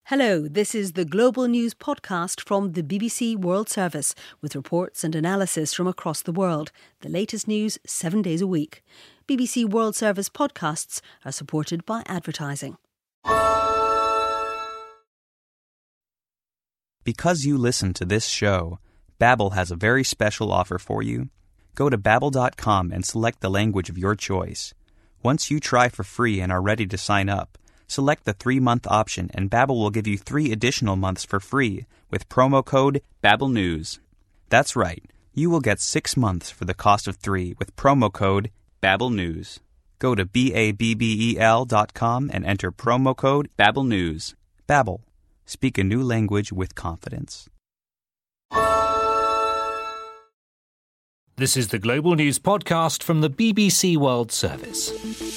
Hello, this is the Global News podcast from the BBC World Service with reports and analysis from across the world. The latest news 7 days a week. BBC World Service podcasts are supported by advertising. Because you listen to this show, Babbel has a very special offer for you. Go to Babbel.com and select the language of your choice. Once you try for free and are ready to sign up, select the 3-month option and Babbel will give you 3 additional months for free with promo code BabbelNews. That's right, you will get 6 months for the cost of 3 with promo code BabbelNews. Go to Babbel.com and enter promo code BabbelNews. Babbel. Speak a new language with confidence. This is the Global News podcast from the BBC World Service.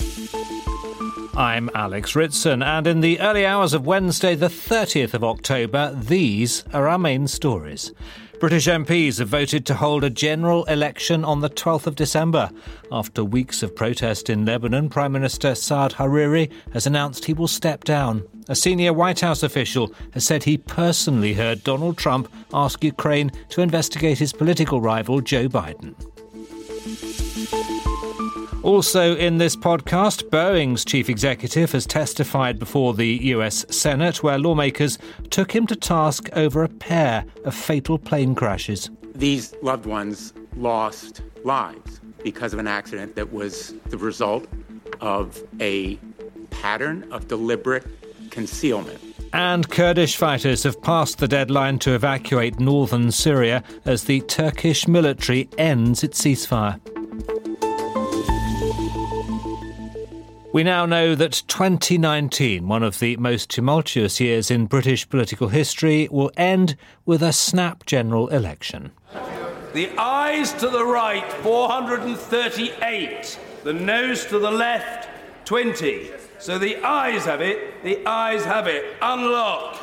I'm Alex Ritson, and in the early hours of Wednesday, the 30th of October, these are our main stories. British MPs have voted to hold a general election on the 12th of December. After weeks of protest in Lebanon, Prime Minister Saad Hariri has announced he will step down. A senior White House official has said he personally heard Donald Trump ask Ukraine to investigate his political rival Joe Biden. Also in this podcast, Boeing's chief executive has testified before the US Senate, where lawmakers took him to task over a pair of fatal plane crashes. These loved ones lost lives because of an accident that was the result of a pattern of deliberate concealment. And Kurdish fighters have passed the deadline to evacuate northern Syria as the Turkish military ends its ceasefire. We now know that 2019, one of the most tumultuous years in British political history, will end with a snap general election. The ayes to the right, 438. The noes to the left, 20. So the ayes have it. The ayes have it. Unlock.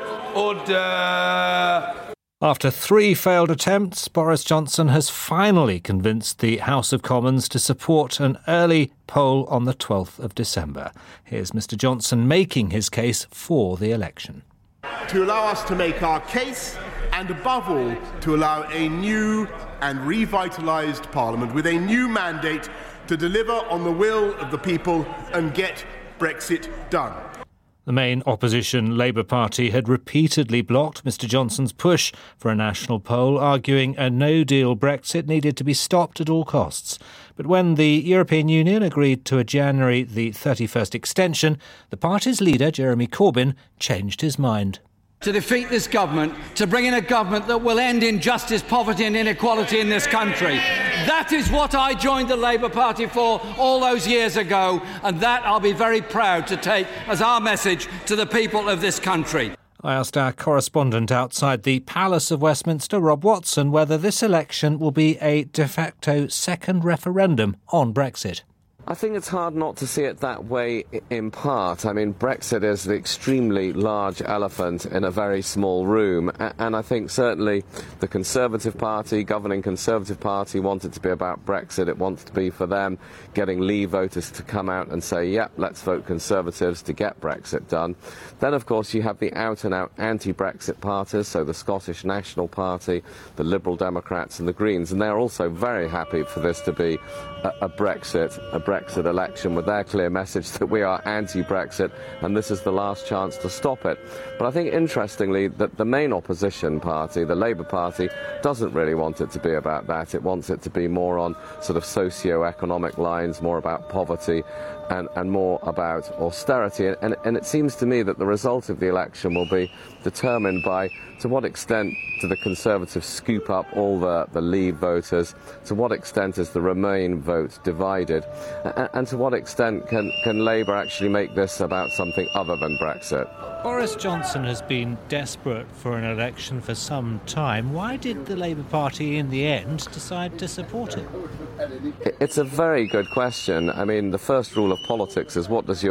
Order. After 3 failed attempts, Boris Johnson has finally convinced the House of Commons to support an early poll on the 12th of December. Here's Mr Johnson making his case for the election. To allow us to make our case, and above all, to allow a new and revitalised Parliament with a new mandate to deliver on the will of the people and get Brexit done. The main opposition Labour Party had repeatedly blocked Mr Johnson's push for a national poll, arguing a no-deal Brexit needed to be stopped at all costs. But when the European Union agreed to a January the 31st extension, the party's leader, Jeremy Corbyn, changed his mind. To defeat this government, to bring in a government that will end injustice, poverty and inequality in this country. That is what I joined the Labour Party for all those years ago, and that I'll be very proud to take as our message to the people of this country. I asked our correspondent outside the Palace of Westminster, Rob Watson, whether this election will be a de facto second referendum on Brexit. I think it's hard not to see it that way in part. I mean, Brexit is the extremely large elephant in a very small room. And I think certainly the Conservative Party, governing Conservative Party, want it to be about Brexit. It wants to be for them getting Leave voters to come out and say, yep, let's vote Conservatives to get Brexit done. Then, of course, you have the out-and-out anti-Brexit parties, so the Scottish National Party, the Liberal Democrats and the Greens. And they're also very happy for this to be a Brexit election with their clear message that we are anti-Brexit and this is the last chance to stop it. But I think, interestingly, that the main opposition party, the Labour Party, doesn't really want it to be about that. It wants it to be more on sort of socio-economic lines, more about poverty and more about austerity. And it seems to me that the result of the election will be determined by to what extent do the Conservatives scoop up all the Leave voters, to what extent is the Remain vote divided, and to what extent can Labour actually make this about something other than Brexit. Boris Johnson has been desperate for an election for some time. Why did the Labour Party in the end decide to support it? It's a very good question. I mean, the first rule of politics is what does your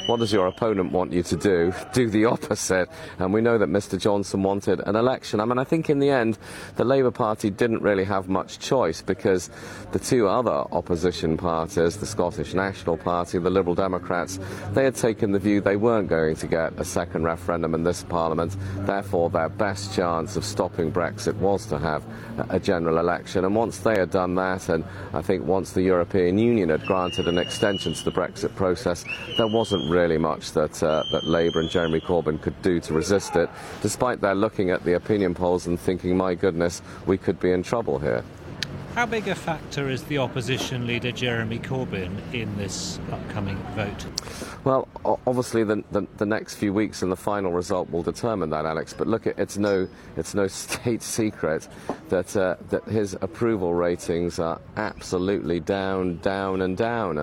what does your opponent want you to do? Do the opposite. And we know that Mr Johnson wanted an election. I mean, I think in the end, the Labour Party didn't really have much choice, because the two other opposition parties, the Scottish National Party, the Liberal Democrats, they had taken the view they weren't going to get a second referendum in this Parliament. Therefore, their best chance of stopping Brexit was to have a general election. And once they had done that, and I think once the European Union had granted an extension to the Brexit process, there wasn't really much that Labour and Jeremy Corbyn could do to resist it, despite their looking at the opinion polls and thinking, my goodness, we could be in trouble here. How big a factor is the opposition leader Jeremy Corbyn in this upcoming vote? Well, obviously the next few weeks and the final result will determine that, Alex. But look, it's no state secret that his approval ratings are absolutely down, and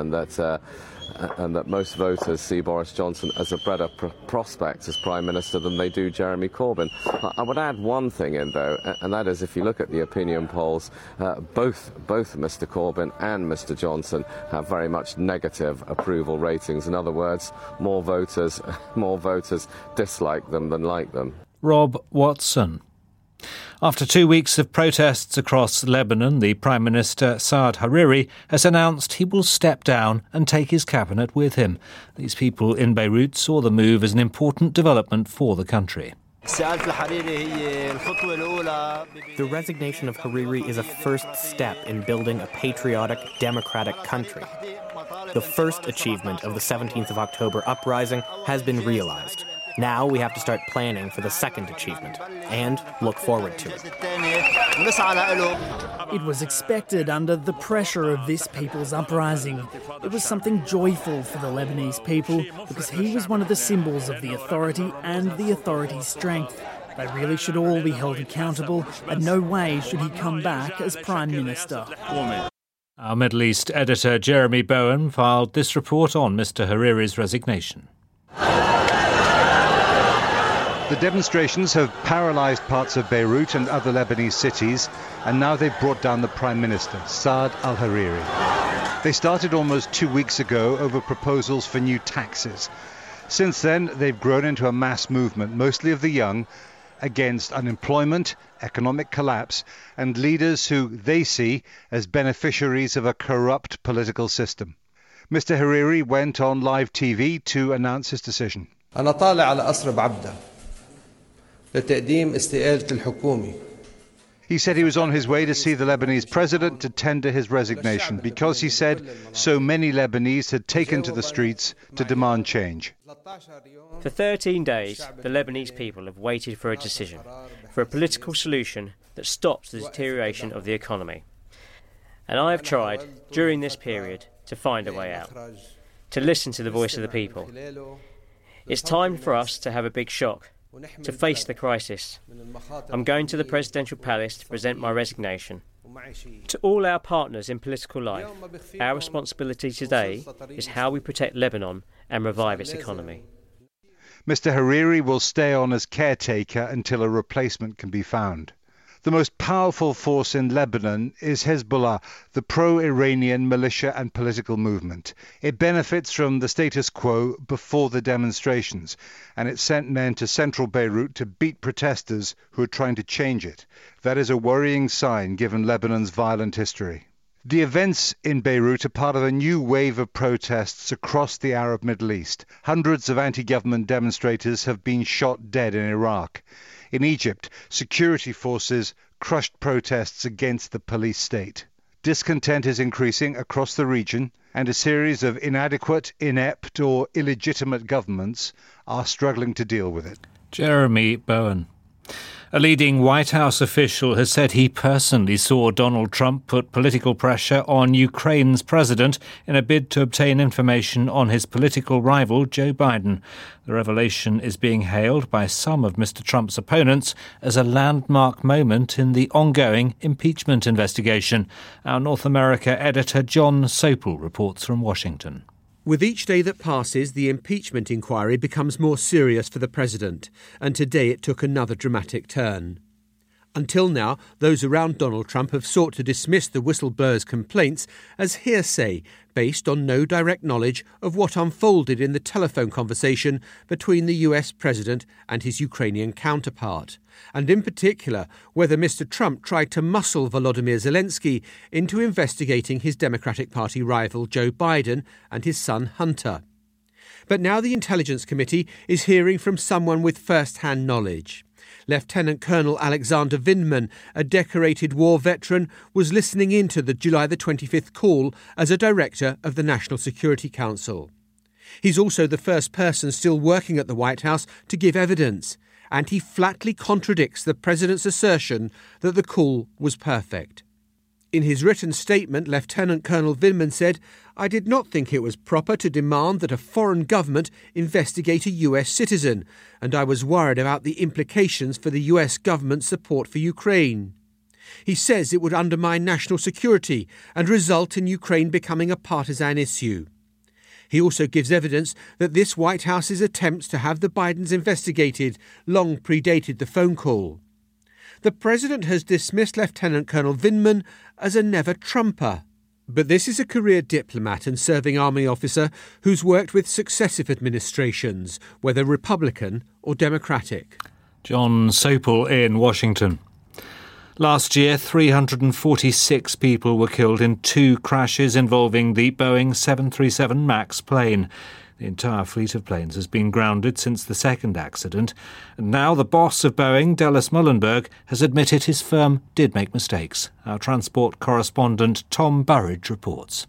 that most voters see Boris Johnson as a better prospect as Prime Minister than they do Jeremy Corbyn. I would add one thing in, though, and that is if you look at the opinion polls, both Mr Corbyn and Mr Johnson have very much negative approval ratings. In other words, more voters dislike them than like them. Rob Watson. After 2 weeks of protests across Lebanon, the Prime Minister Saad Hariri has announced he will step down and take his cabinet with him. These people in Beirut saw the move as an important development for the country. The resignation of Hariri is a first step in building a patriotic, democratic country. The first achievement of the 17th of October uprising has been realized. Now we have to start planning for the second achievement and look forward to it. It was expected under the pressure of this people's uprising. It was something joyful for the Lebanese people because he was one of the symbols of the authority and the authority's strength. They really should all be held accountable, and no way should he come back as Prime Minister. Our Middle East editor Jeremy Bowen filed this report on Mr Hariri's resignation. The demonstrations have paralysed parts of Beirut and other Lebanese cities, and now they've brought down the Prime Minister, Saad al-Hariri. They started almost 2 weeks ago over proposals for new taxes. Since then, they've grown into a mass movement, mostly of the young, against unemployment, economic collapse, and leaders who they see as beneficiaries of a corrupt political system. Mr Hariri went on live TV to announce his decision. He said he was on his way to see the Lebanese president to tender his resignation because, he said, so many Lebanese had taken to the streets to demand change. For 13 days, the Lebanese people have waited for a decision, for a political solution that stops the deterioration of the economy. And I have tried, during this period, to find a way out, to listen to the voice of the people. It's time for us to have a big shock, to face the crisis. I'm going to the presidential palace to present my resignation. To all our partners in political life, our responsibility today is how we protect Lebanon and revive its economy. Mr Hariri will stay on as caretaker until a replacement can be found. The most powerful force in Lebanon is Hezbollah, the pro-Iranian militia and political movement. It benefits from the status quo before the demonstrations, and it sent men to central Beirut to beat protesters who are trying to change it. That is a worrying sign given Lebanon's violent history. The events in Beirut are part of a new wave of protests across the Arab Middle East. Hundreds of anti-government demonstrators have been shot dead in Iraq. In Egypt, security forces crushed protests against the police state. Discontent is increasing across the region, and a series of inadequate, inept or illegitimate governments are struggling to deal with it. Jeremy Bowen. A leading White House official has said he personally saw Donald Trump put political pressure on Ukraine's president in a bid to obtain information on his political rival, Joe Biden. The revelation is being hailed by some of Mr. Trump's opponents as a landmark moment in the ongoing impeachment investigation. Our North America editor John Sopel reports from Washington. With each day that passes, the impeachment inquiry becomes more serious for the president, and today it took another dramatic turn. Until now, those around Donald Trump have sought to dismiss the whistleblower's complaints as hearsay, based on no direct knowledge of what unfolded in the telephone conversation between the US president and his Ukrainian counterpart, and in particular whether Mr. Trump tried to muscle Volodymyr Zelensky into investigating his Democratic Party rival Joe Biden and his son Hunter. But now the Intelligence Committee is hearing from someone with first-hand knowledge. Lieutenant Colonel Alexander Vindman, a decorated war veteran, was listening in to the July the 25th call as a director of the National Security Council. He's also the first person still working at the White House to give evidence, and he flatly contradicts the president's assertion that the call was perfect. In his written statement, Lieutenant Colonel Vindman said, "I did not think it was proper to demand that a foreign government investigate a US citizen, and I was worried about the implications for the US government's support for Ukraine." He says it would undermine national security and result in Ukraine becoming a partisan issue. He also gives evidence that this White House's attempts to have the Bidens investigated long predated the phone call. The president has dismissed Lieutenant Colonel Vindman as a never-Trumper. But this is a career diplomat and serving army officer who's worked with successive administrations, whether Republican or Democratic. John Sopel in Washington. Last year, 346 people were killed in 2 crashes involving the Boeing 737 MAX plane. The entire fleet of planes has been grounded since the second accident. And now the boss of Boeing, Dallas Muhlenberg, has admitted his firm did make mistakes. Our transport correspondent Tom Burridge reports.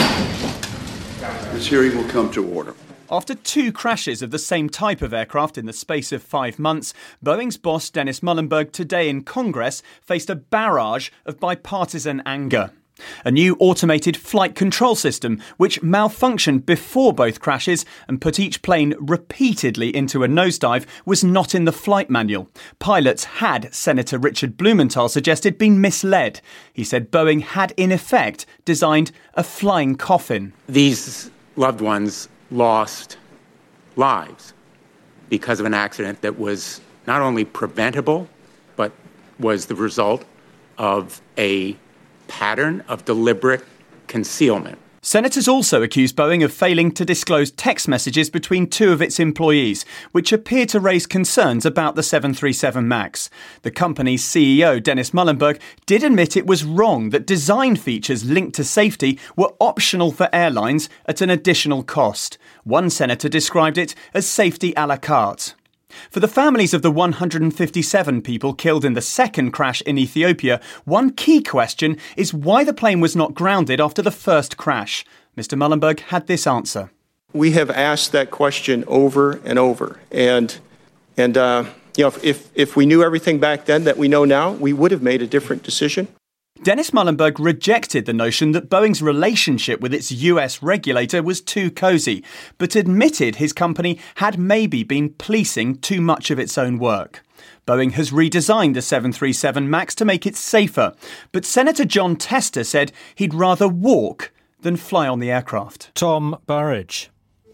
This hearing will come to order. After 2 crashes of the same type of aircraft in the space of 5 months, Boeing's boss, Dennis Muhlenberg, today in Congress faced a barrage of bipartisan anger. A new automated flight control system, which malfunctioned before both crashes and put each plane repeatedly into a nosedive, was not in the flight manual. Pilots had, Senator Richard Blumenthal suggested, been misled. He said Boeing had, in effect, designed a flying coffin. These loved ones lost lives because of an accident that was not only preventable, but was the result of a pattern of deliberate concealment. Senators also accused Boeing of failing to disclose text messages between 2 of its employees, which appear to raise concerns about the 737 MAX. The company's CEO, Dennis Muhlenberg, did admit it was wrong that design features linked to safety were optional for airlines at an additional cost. One senator described it as safety à la carte. For the families of the 157 people killed in the second crash in Ethiopia, one key question is why the plane was not grounded after the first crash. Mr. Muhlenberg had this answer. We have asked that question over and over. And if we knew everything back then that we know now, we would have made a different decision. Dennis Muhlenberg rejected the notion that Boeing's relationship with its US regulator was too cosy, but admitted his company had maybe been policing too much of its own work. Boeing has redesigned the 737 MAX to make it safer, but Senator John Tester said he'd rather walk than fly on the aircraft. Tom Burridge.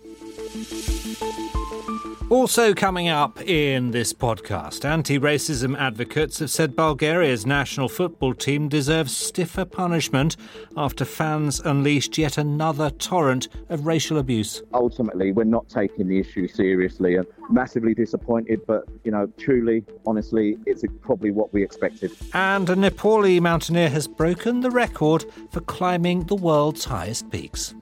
Also coming up in this podcast, anti-racism advocates have said Bulgaria's national football team deserves stiffer punishment after fans unleashed yet another torrent of racial abuse. Ultimately, we're not taking the issue seriously and massively disappointed, but, truly, honestly, it's probably what we expected. And a Nepali mountaineer has broken the record for climbing the world's highest peaks.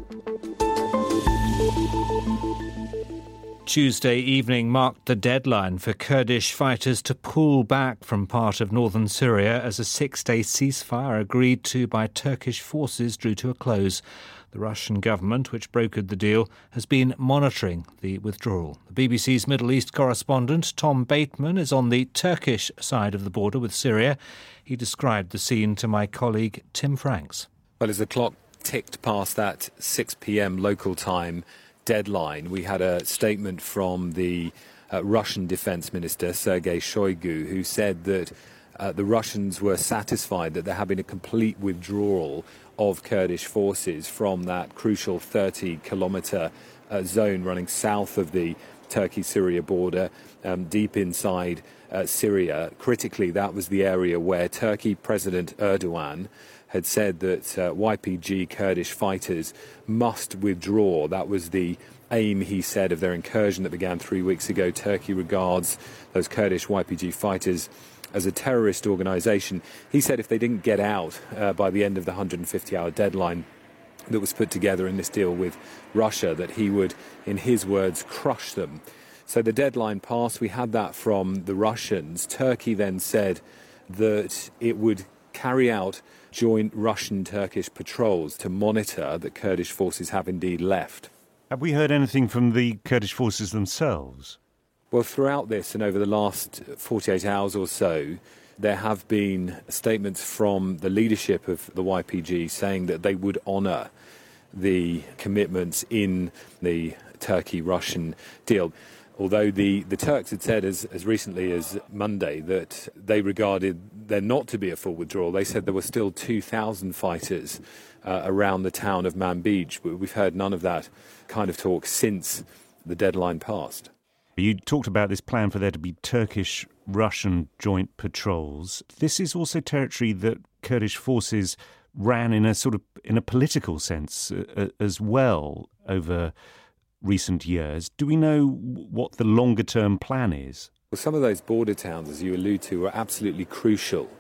Tuesday evening marked the deadline for Kurdish fighters to pull back from part of northern Syria as a 6-day ceasefire agreed to by Turkish forces drew to a close. The Russian government, which brokered the deal, has been monitoring the withdrawal. The BBC's Middle East correspondent Tom Bateman is on the Turkish side of the border with Syria. He described the scene to my colleague Tim Franks. Well, as the clock ticked past that 6 p.m. local time deadline, we had a statement from the Russian Defense Minister, Sergei Shoigu, who said that the Russians were satisfied that there had been a complete withdrawal of Kurdish forces from that crucial 30-kilometre zone running south of the Turkey-Syria border, deep inside Syria. Critically, that was the area where Turkey President Erdogan had said that YPG Kurdish fighters must withdraw. That was the aim, he said, of their incursion that began 3 weeks ago. Turkey regards those Kurdish YPG fighters as a terrorist organisation. He said if they didn't get out by the end of the 150-hour deadline that was put together in this deal with Russia, that he would, in his words, crush them. So the deadline passed. We had that from the Russians. Turkey then said that it would carry out joint Russian-Turkish patrols to monitor that Kurdish forces have indeed left. Have we heard anything from the Kurdish forces themselves? Well, throughout this and over the last 48 hours or so, there have been statements from the leadership of the YPG saying that they would honour the commitments in the Turkey-Russian deal. Although the Turks had said as recently as Monday that they regarded there not to be a full withdrawal. They said there were still 2,000 fighters around the town of Manbij. But we've heard none of that kind of talk since the deadline passed. You talked about this plan for there to be Turkish-Russian joint patrols. This is also territory that Kurdish forces ran in a political sense as well over recent years. Do we know what the longer-term plan is? Well, some of those border towns, as you allude to, are absolutely crucial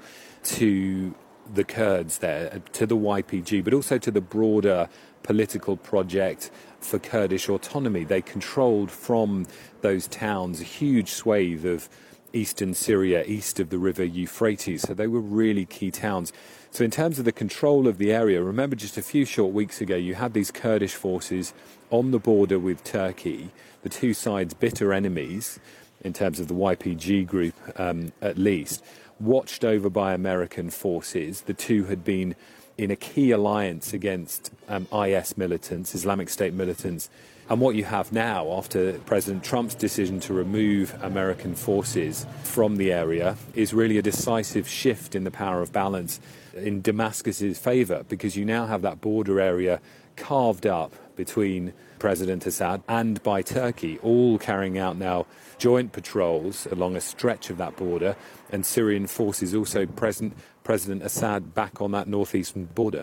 to the Kurds there, to the YPG, but also to the broader political project for Kurdish autonomy. They controlled from those towns a huge swathe of eastern Syria, east of the river Euphrates. So they were really key towns. So in terms of the control of the area, remember just a few short weeks ago, you had these Kurdish forces on the border with Turkey, the two sides bitter enemies in terms of the YPG group at least, watched over by American forces. The two had been in a key alliance against IS militants, Islamic State militants. And what you have now, after President Trump's decision to remove American forces from the area, is really a decisive shift in the power of balance in Damascus's favour, because you now have that border area carved up between President Assad and by Turkey, all carrying out now joint patrols along a stretch of that border, and Syrian forces also present, President Assad back on that northeastern border.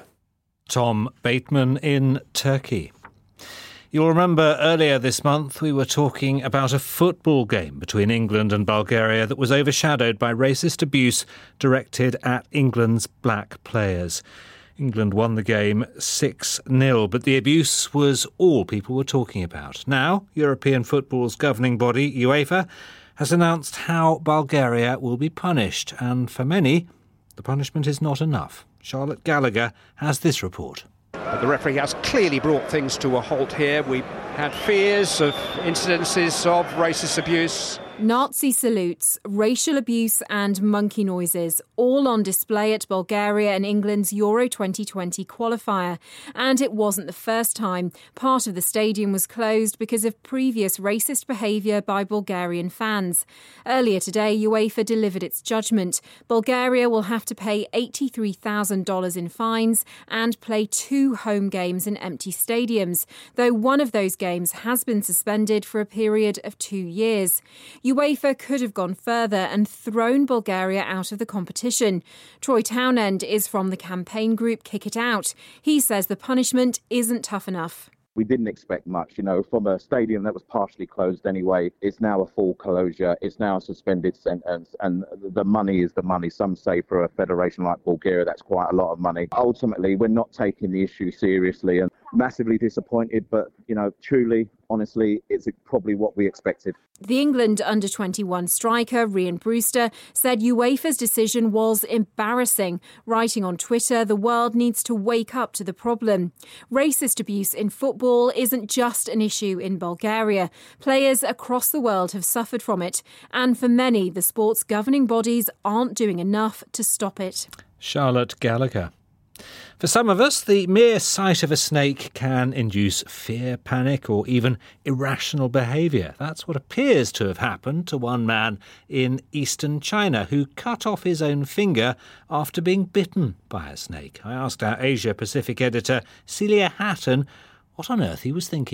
Tom Bateman in Turkey. You'll remember earlier this month we were talking about a football game between England and Bulgaria that was overshadowed by racist abuse directed at England's black players. England won the game 6-0, but the abuse was all people were talking about. Now, European football's governing body, UEFA, has announced how Bulgaria will be punished, and for many, the punishment is not enough. Charlotte Gallagher has this report. The referee has clearly brought things to a halt here. We had fears of incidences of racist abuse. Nazi salutes, racial abuse and monkey noises, all on display at Bulgaria and England's Euro 2020 qualifier. And it wasn't the first time. Part of the stadium was closed because of previous racist behaviour by Bulgarian fans. Earlier today, UEFA delivered its judgment. Bulgaria will have to pay $83,000 in fines and play 2 home games in empty stadiums, though one of those games has been suspended for a period of 2 years. UEFA could have gone further and thrown Bulgaria out of the competition. Troy Townend is from the campaign group Kick It Out. He says the punishment isn't tough enough. We didn't expect much, from a stadium that was partially closed anyway. It's now a full closure. It's now a suspended sentence, and the money is the money. Some say for a federation like Bulgaria, that's quite a lot of money. Ultimately, we're not taking the issue seriously and massively disappointed, but, truly, honestly, it's probably what we expected. The England under-21 striker, Rhian Brewster, said UEFA's decision was embarrassing, writing on Twitter, the world needs to wake up to the problem. Racist abuse in football isn't just an issue in Bulgaria. Players across the world have suffered from it, and for many, the sport's governing bodies aren't doing enough to stop it. Charlotte Gallagher. For some of us, the mere sight of a snake can induce fear, panic, or even irrational behaviour. That's what appears to have happened to one man in eastern China who cut off his own finger after being bitten by a snake. I asked our Asia Pacific editor, Celia Hatton, what on earth he was thinking.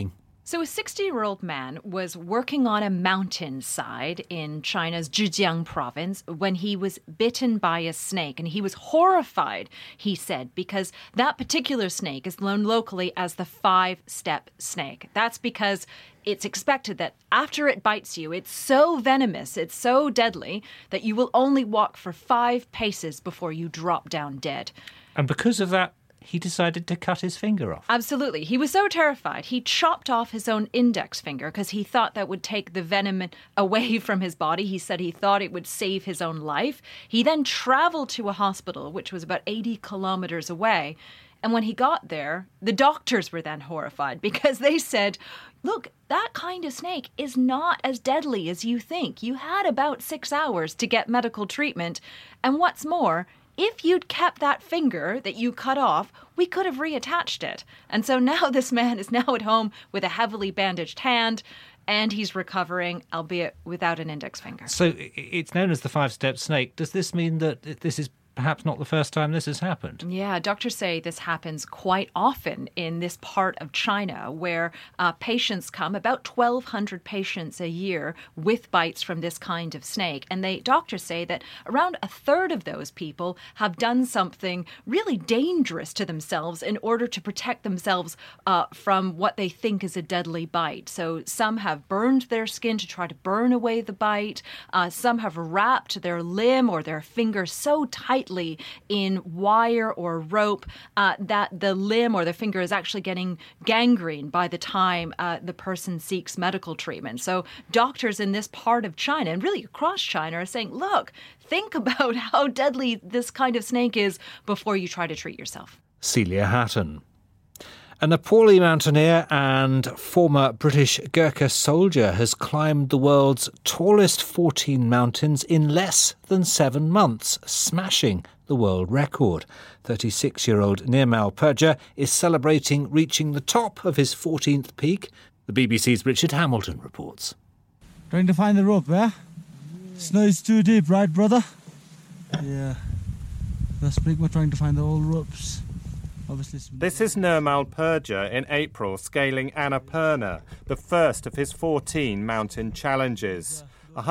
So a 60-year-old man was working on a mountainside in China's Zhejiang province when he was bitten by a snake. And he was horrified, he said, because that particular snake is known locally as the 5-step snake. That's because it's expected that after it bites you, it's so venomous, it's so deadly, that you will only walk for 5 paces before you drop down dead. And because of that, he decided to cut his finger off. Absolutely. He was so terrified, he chopped off his own index finger because he thought that would take the venom away from his body. He said he thought it would save his own life. He then traveled to a hospital, which was about 80 kilometers away. And when he got there, the doctors were then horrified because they said, look, that kind of snake is not as deadly as you think. You had about 6 hours to get medical treatment. And what's more, if you'd kept that finger that you cut off, we could have reattached it. And so now this man is now at home with a heavily bandaged hand, and he's recovering, albeit without an index finger. So it's known as the 5-step snake. Does this mean that this is perhaps not the first time this has happened? Yeah, doctors say this happens quite often in this part of China where patients come, about 1,200 patients a year with bites from this kind of snake. And doctors say that around a third of those people have done something really dangerous to themselves in order to protect themselves from what they think is a deadly bite. So some have burned their skin to try to burn away the bite. Some have wrapped their limb or their finger so tightly in wire or rope that the limb or the finger is actually getting gangrene by the time the person seeks medical treatment. So doctors in this part of China, and really across China, are saying, look, think about how deadly this kind of snake is before you try to treat yourself. Celia Hatton. A Nepali mountaineer and former British Gurkha soldier has climbed the world's tallest 14 mountains in less than 7 months, smashing the world record. 36-year-old Nirmal Purja is celebrating reaching the top of his 14th peak. The BBC's Richard Hamilton reports. Trying to find the rope, eh? Snow is too deep, right, brother? Yeah. That's pretty much trying to find the old ropes. This is Nirmal Purja in April scaling Annapurna, the first of his 14 mountain challenges.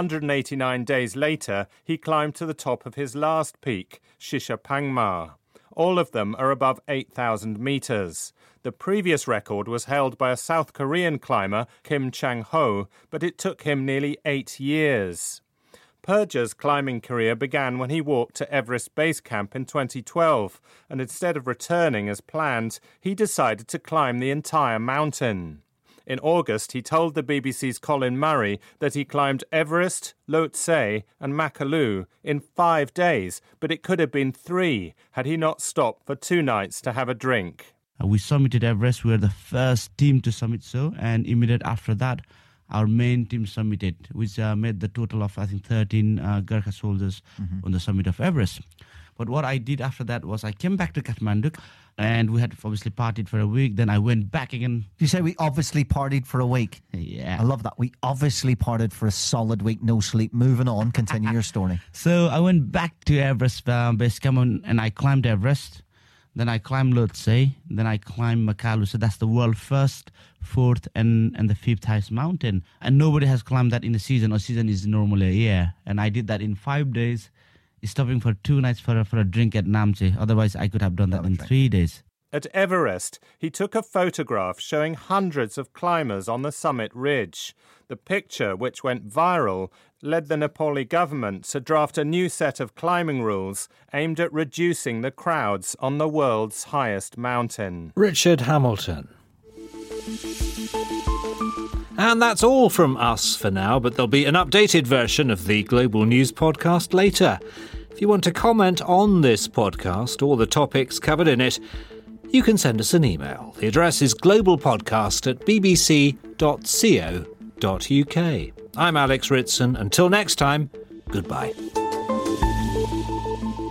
189 days later, he climbed to the top of his last peak, Shishapangma. All of them are above 8,000 metres. The previous record was held by a South Korean climber, Kim Chang-ho, but it took him nearly 8 years. Purja's climbing career began when he walked to Everest Base Camp in 2012, and instead of returning as planned, he decided to climb the entire mountain. In August, he told the BBC's Colin Murray that he climbed Everest, Lhotse and Makalu in 5 days, but it could have been 3 had he not stopped for 2 nights to have a drink. We summited Everest. We were the first team to summit and immediately after that, our main team summited, which made the total of, 13 Gurkha soldiers on the summit of Everest. But what I did after that was I came back to Kathmandu, and we had obviously partied for a week. Then I went back again. You say we obviously partied for a week? Yeah. I love that. We obviously partied for a solid week, no sleep. Moving on, continue your story. So I went back to Everest Base Camp and I climbed Everest. Then I climbed Lhotse. Then I climbed Makalu. So that's the world's first, 4th, and the 5th highest mountain. And nobody has climbed that in a season. A season is normally a year. And I did that in 5 days, stopping for 2 nights for a drink at Namche. Otherwise, I could have done that in 3 days. At Everest, he took a photograph showing hundreds of climbers on the summit ridge. The picture, which went viral, led the Nepali government to draft a new set of climbing rules aimed at reducing the crowds on the world's highest mountain. Richard Hamilton. And that's all from us for now, but there'll be an updated version of the Global News podcast later. If you want to comment on this podcast or the topics covered in it, you can send us an email. The address is globalpodcast@bbc.co.uk. I'm Alex Ritson. Until next time, goodbye.